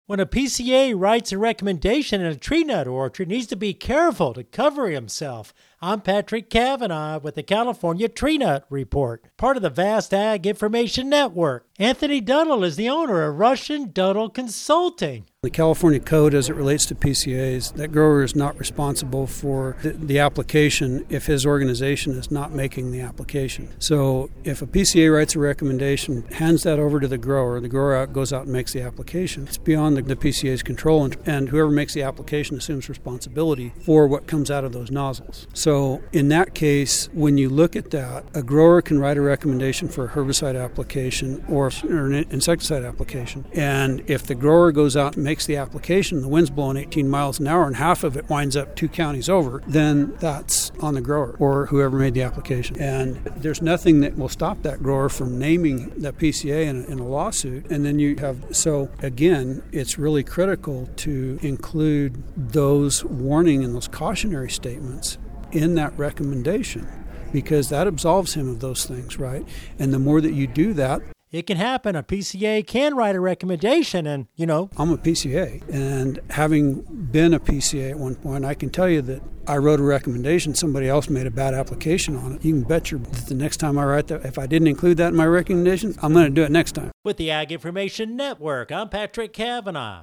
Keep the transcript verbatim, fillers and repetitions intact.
When a P C A writes a recommendation in a tree nut orchard, he needs to be careful to cover himself. I'm Patrick Cavanaugh with the California Tree Nut Report, part of the Vast Ag Information Network. Anthony Duddle is the owner of Russian Duddle Consulting. The California Code, as it relates to P C As, that grower is not responsible for the, the application if his organization is not making the application. So if a P C A writes a recommendation, hands that over to the grower, the grower out, goes out and makes the application. It's beyond the, the P C A's control, and, and whoever makes the application assumes responsibility for what comes out of those nozzles. So in that case, when you look at that, a grower can write a recommendation for a herbicide application or, or an insecticide application. And if the grower goes out and makes makes the application, the wind's blowing eighteen miles an hour and half of it winds up two counties over, then that's on the grower or whoever made the application. And there's nothing that will stop that grower from naming the P C A in a, in a lawsuit. And then you have, so again, it's really critical to include those warning and those cautionary statements in that recommendation, because that absolves him of those things, right? And the more that you do that, it can happen. A P C A can write a recommendation and, you know. I'm a P C A, and having been a P C A at one point, I can tell you that I wrote a recommendation, somebody else made a bad application on it. You can bet your that the next time I write that, if I didn't include that in my recommendation, I'm going to do it next time. With the Ag Information Network, I'm Patrick Cavanaugh.